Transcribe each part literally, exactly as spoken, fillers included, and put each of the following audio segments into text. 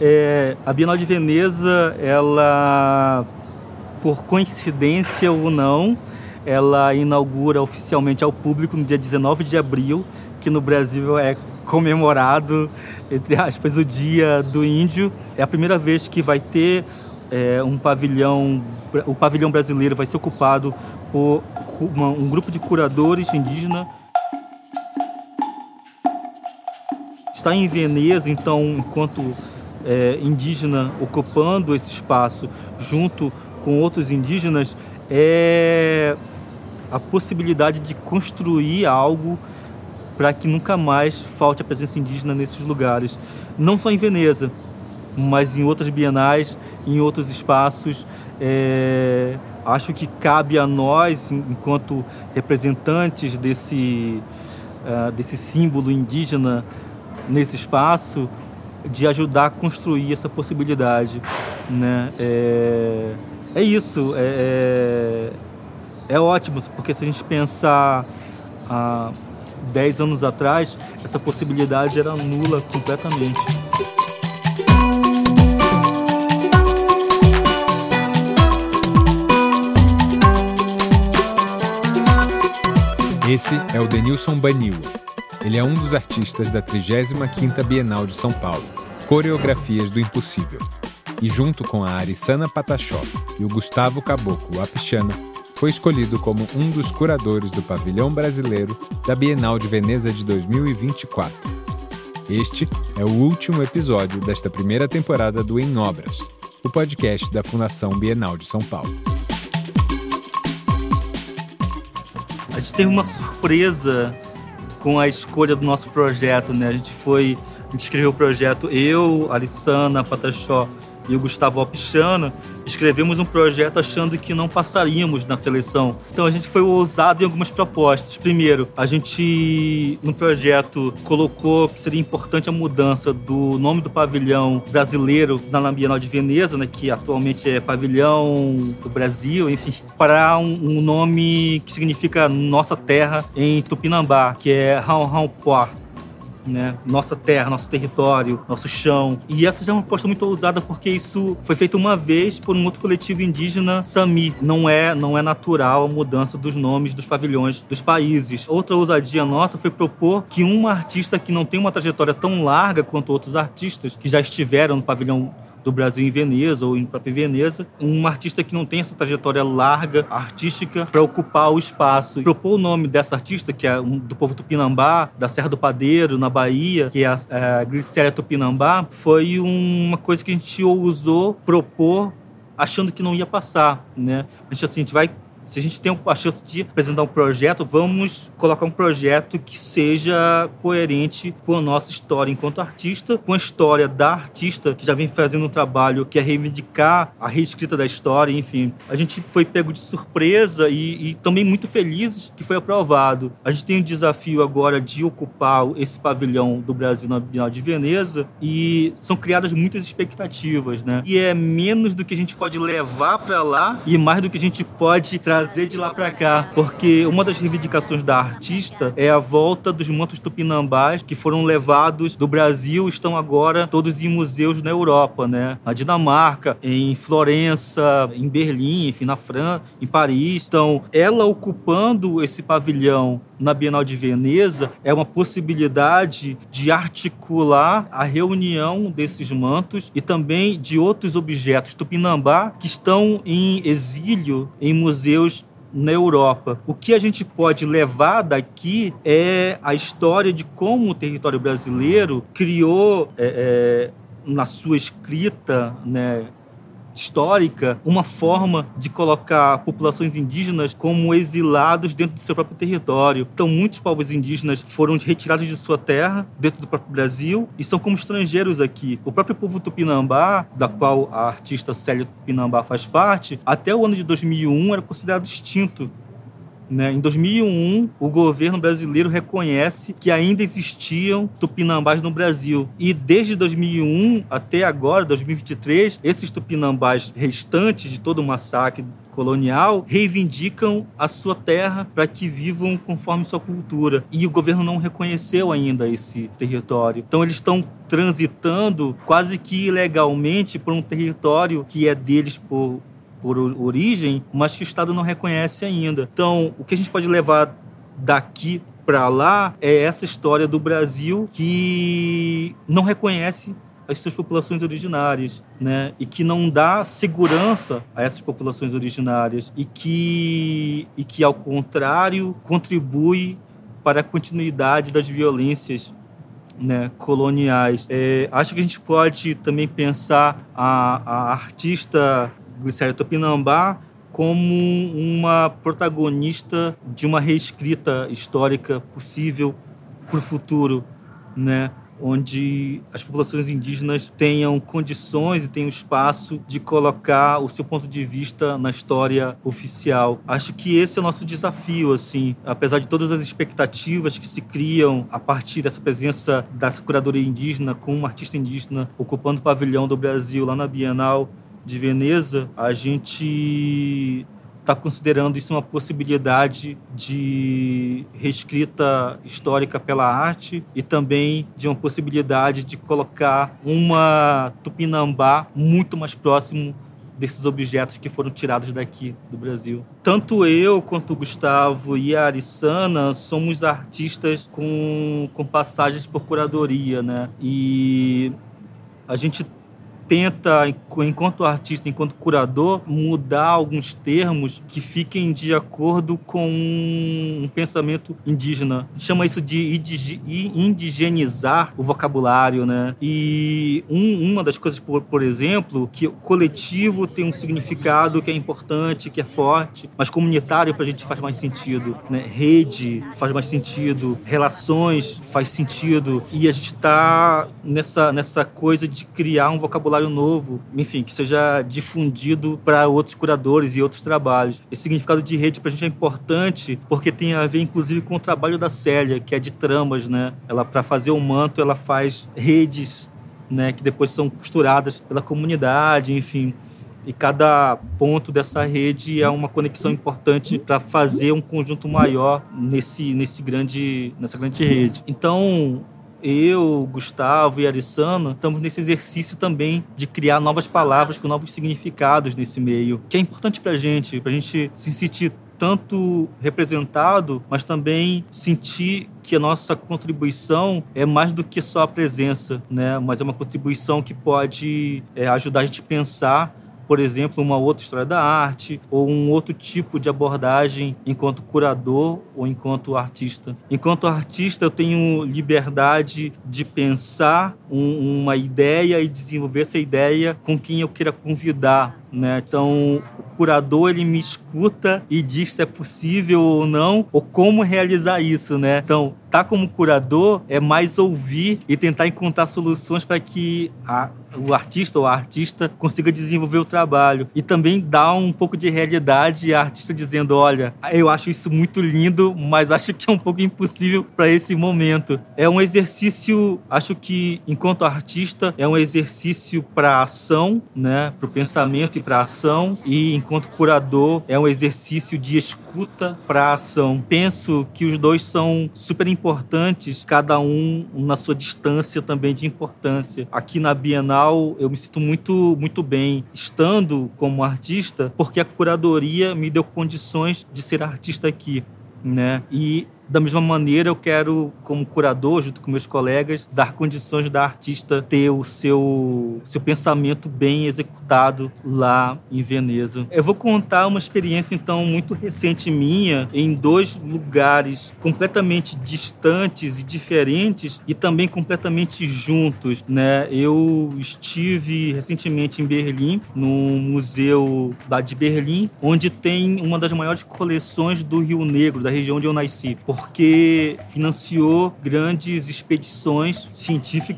É, a Bienal de Veneza, ela, por coincidência ou não, ela inaugura oficialmente ao público no dia dezenove de abril, que no Brasil é comemorado, entre aspas, o Dia do Índio. É a primeira vez que vai ter é, um pavilhão, o pavilhão brasileiro vai ser ocupado por uma, um grupo de curadores indígenas. Está em Veneza, então, enquanto é, indígena ocupando esse espaço junto com outros indígenas, é a possibilidade de construir algo para que nunca mais falte a presença indígena nesses lugares. Não só em Veneza, mas em outras bienais, em outros espaços. É, acho que cabe a nós, enquanto representantes desse, uh, desse símbolo indígena nesse espaço, de ajudar a construir essa possibilidade, né? É, é isso. É, é, é ótimo, porque se a gente pensar há dez anos atrás, essa possibilidade era nula completamente. Esse é o Denilson Baniwa. Ele é um dos artistas da trigésima quinta Bienal de São Paulo, Coreografias do Impossível. E junto com a Arissana Pataxó e o Gustavo Caboclo Wapichana, foi escolhido como um dos curadores do pavilhão brasileiro da Bienal de Veneza de dois mil e vinte e quatro. Este é o último episódio desta primeira temporada do Em Obras, o podcast da Fundação Bienal de São Paulo. A gente teve uma surpresa com a escolha do nosso projeto, né? A gente foi, a gente escreveu o projeto, eu, Arissana Pataxó e o Gustavo Wapichana, escrevemos um projeto achando que não passaríamos na seleção. Então a gente foi ousado em algumas propostas. Primeiro, a gente, no projeto, colocou que seria importante a mudança do nome do pavilhão brasileiro na Bienal de Veneza, né, que atualmente é Pavilhão do Brasil, enfim, para um, um nome que significa Nossa Terra em Tupinambá, que é Raunraunpoá. Né? Nossa terra, nosso território, nosso chão. E essa já é uma proposta muito ousada, porque isso foi feito uma vez por um outro coletivo indígena, Sami. Não é, não é natural a mudança dos nomes dos pavilhões dos países. Outra ousadia nossa foi propor que uma artista que não tem uma trajetória tão larga quanto outros artistas que já estiveram no pavilhão do Brasil em Veneza ou em própria Veneza, um artista que não tem essa trajetória larga, artística, para ocupar o espaço. Propor o nome dessa artista, que é do povo Tupinambá, da Serra do Padeiro, na Bahia, que é a, a Glicéria Tupinambá, foi uma coisa que a gente ousou propor achando que não ia passar, né? A gente, assim, a gente vai... Se a gente tem a chance de apresentar um projeto, vamos colocar um projeto que seja coerente com a nossa história enquanto artista, com a história da artista que já vem fazendo um trabalho que é reivindicar a reescrita da história, enfim. A gente foi pego de surpresa e, e também muito felizes que foi aprovado. A gente tem o desafio agora de ocupar esse pavilhão do Brasil na Bienal de Veneza e são criadas muitas expectativas, né? E é menos do que a gente pode levar para lá e mais do que a gente pode trazer de lá para cá, porque uma das reivindicações da artista é a volta dos mantos tupinambás que foram levados do Brasil, estão agora todos em museus na Europa, né? Na Dinamarca, em Florença, em Berlim, enfim, na França, em Paris. Então, ela ocupando esse pavilhão na Bienal de Veneza é uma possibilidade de articular a reunião desses mantos e também de outros objetos tupinambá que estão em exílio em museus na Europa. O que a gente pode levar daqui é a história de como o território brasileiro criou, é, é, na sua escrita, né, histórica, uma forma de colocar populações indígenas como exilados dentro do seu próprio território. Então, muitos povos indígenas foram retirados de sua terra, dentro do próprio Brasil, e são como estrangeiros aqui. O próprio povo Tupinambá, da qual a artista Célia Tupinambá faz parte, até o ano de dois mil e um era considerado extinto né? Em dois mil e um, o governo brasileiro reconhece que ainda existiam tupinambás no Brasil. E desde dois mil e um até agora, dois mil e vinte e três, esses tupinambás restantes de todo o massacre colonial reivindicam a sua terra para que vivam conforme sua cultura. E o governo não reconheceu ainda esse território. Então eles estão transitando quase que ilegalmente por um território que é deles por, por origem, mas que o Estado não reconhece ainda. Então, o que a gente pode levar daqui para lá é essa história do Brasil que não reconhece as suas populações originárias, né? E que não dá segurança a essas populações originárias e que, e que, ao contrário, contribui para a continuidade das violências, né, coloniais. É, acho que a gente pode também pensar a, a artista Glicéria Tupinambá como uma protagonista de uma reescrita histórica possível para o futuro, né? Onde as populações indígenas tenham condições e tenham espaço de colocar o seu ponto de vista na história oficial. Acho que esse é o nosso desafio, assim, apesar de todas as expectativas que se criam a partir dessa presença dessa curadoria indígena com uma artista indígena ocupando o pavilhão do Brasil lá na Bienal de Veneza, a gente está considerando isso uma possibilidade de reescrita histórica pela arte e também de uma possibilidade de colocar uma Tupinambá muito mais próximo desses objetos que foram tirados daqui do Brasil. Tanto eu quanto o Gustavo e a Arissana somos artistas com, com passagens por curadoria, né? E a gente tenta, enquanto artista, enquanto curador, mudar alguns termos que fiquem de acordo com um pensamento indígena. Chama isso de indigenizar o vocabulário, né? E um, uma das coisas, por, por exemplo, que o coletivo tem um significado que é importante, que é forte, mas comunitário pra gente faz mais sentido, né? Rede faz mais sentido, relações faz sentido, e a gente tá nessa, nessa coisa de criar um vocabulário novo, enfim, que seja difundido para outros curadores e outros trabalhos. Esse significado de rede para a gente é importante porque tem a ver, inclusive, com o trabalho da Célia, que é de tramas, né? Ela, para fazer o manto, ela faz redes, né? Que depois são costuradas pela comunidade, enfim. E cada ponto dessa rede é uma conexão importante para fazer um conjunto maior nesse, nesse grande, nessa grande rede. Então, eu, Gustavo e Arissana estamos nesse exercício também de criar novas palavras com novos significados nesse meio, que é importante para a gente, para a gente se sentir tanto representado, mas também sentir que a nossa contribuição é mais do que só a presença, né? Mas é uma contribuição que pode é, ajudar a gente a pensar, por exemplo, uma outra história da arte ou um outro tipo de abordagem enquanto curador ou enquanto artista. Enquanto artista, eu tenho liberdade de pensar um, uma ideia e desenvolver essa ideia com quem eu queira convidar, né? Então, o curador, ele me escuta e diz se é possível ou não, ou como realizar isso, né? Então, tá como curador é mais ouvir e tentar encontrar soluções para que a o artista ou a artista consiga desenvolver o trabalho. E também dá um pouco de realidade a artista dizendo, olha, eu acho isso muito lindo, mas acho que é um pouco impossível para esse momento. É um exercício, acho que, enquanto artista, é um exercício para ação, né? Para o pensamento e para a ação. E, enquanto curador, é um exercício de escuta para a ação. Penso que os dois são super importantes, cada um na sua distância também de importância. Aqui na Bienal, eu me sinto muito, muito bem estando como artista, porque a curadoria me deu condições de ser artista aqui, né? E da mesma maneira, eu quero, como curador, junto com meus colegas, dar condições da artista ter o seu, seu pensamento bem executado lá em Veneza. Eu vou contar uma experiência, então, muito recente minha, em dois lugares completamente distantes e diferentes e também completamente juntos, né? Eu estive recentemente em Berlim, no Museu de Berlim, onde tem uma das maiores coleções do Rio Negro, da região onde eu nasci, porque financiou grandes expedições científicas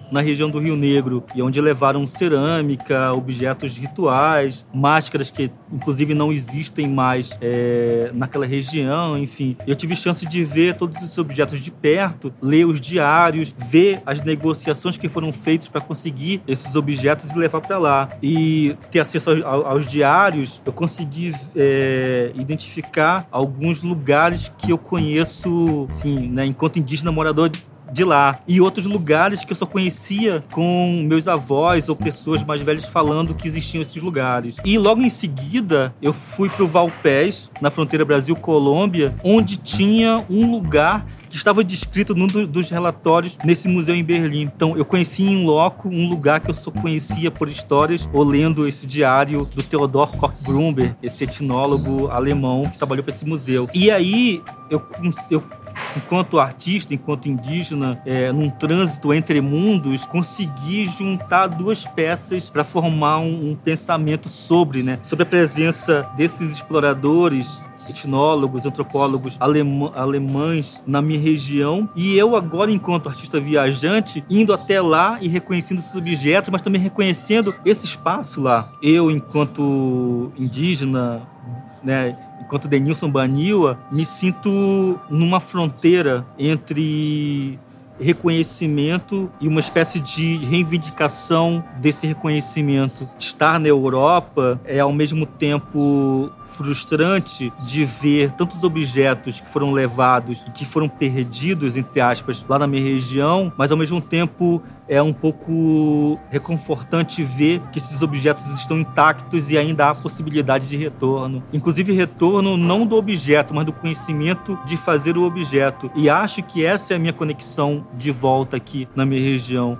na região do Rio Negro, e onde levaram cerâmica, objetos rituais, máscaras que inclusive não existem mais é, naquela região, enfim. Eu tive chance de ver todos esses objetos de perto, ler os diários, ver as negociações que foram feitas para conseguir esses objetos e levar para lá. E ter acesso aos, aos diários, eu consegui é, identificar alguns lugares que eu conheço, assim, né, enquanto indígena morador de lá. E outros lugares que eu só conhecia com meus avós ou pessoas mais velhas falando que existiam esses lugares. E logo em seguida, eu fui para o Valpés, na fronteira Brasil-Colômbia, onde tinha um lugar que estava descrito num dos relatórios nesse museu em Berlim. Então, eu conheci em loco um lugar que eu só conhecia por histórias ou lendo esse diário do Theodor Koch-Brumber, esse etnólogo alemão que trabalhou para esse museu. E aí, eu, eu enquanto artista, enquanto indígena, é, num trânsito entre mundos, consegui juntar duas peças para formar um, um pensamento sobre, né, sobre a presença desses exploradores, etnólogos, antropólogos alemã, alemães na minha região, e eu agora, enquanto artista viajante, indo até lá e reconhecendo esses objetos, mas também reconhecendo esse espaço lá. Eu, enquanto indígena, né, enquanto Denilson Baniwa, me sinto numa fronteira entre reconhecimento e uma espécie de reivindicação desse reconhecimento. Estar na Europa é, ao mesmo tempo, frustrante de ver tantos objetos que foram levados e que foram perdidos, entre aspas, lá na minha região, mas ao mesmo tempo é um pouco reconfortante ver que esses objetos estão intactos e ainda há possibilidade de retorno. Inclusive retorno não do objeto, mas do conhecimento de fazer o objeto. E acho que essa é a minha conexão de volta aqui na minha região.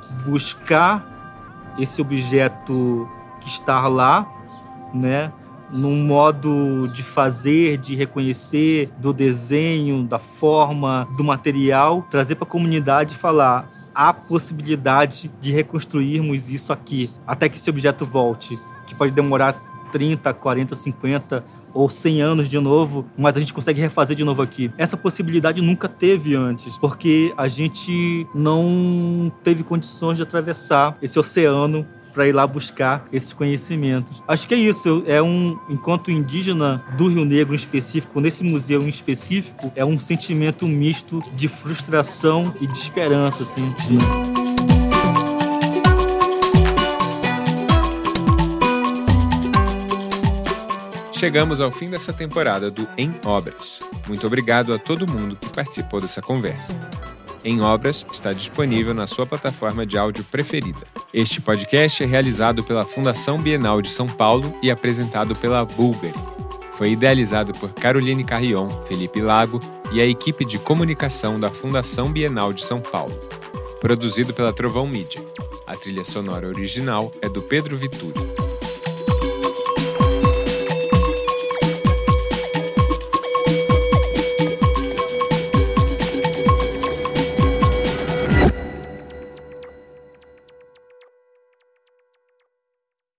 Buscar esse objeto que está lá, né, num modo de fazer, de reconhecer, do desenho, da forma, do material, trazer para a comunidade e falar: há possibilidade de reconstruirmos isso aqui, até que esse objeto volte, que pode demorar trinta, quarenta, cinquenta ou cem anos de novo, mas a gente consegue refazer de novo aqui. Essa possibilidade nunca teve antes, porque a gente não teve condições de atravessar esse oceano para ir lá buscar esses conhecimentos. Acho que é isso. É um, enquanto indígena do Rio Negro em específico, nesse museu em específico, é um sentimento misto de frustração e de esperança, assim. Chegamos ao fim dessa temporada do Em Obras. Muito obrigado a todo mundo que participou dessa conversa. Em Obras está disponível na sua plataforma de áudio preferida. Este podcast é realizado pela Fundação Bienal de São Paulo e apresentado pela Bulgari. Foi idealizado por Caroline Carrion, Felipe Lago e a equipe de comunicação da Fundação Bienal de São Paulo. Produzido pela Trovão Mídia. A trilha sonora original é do Pedro Vituri.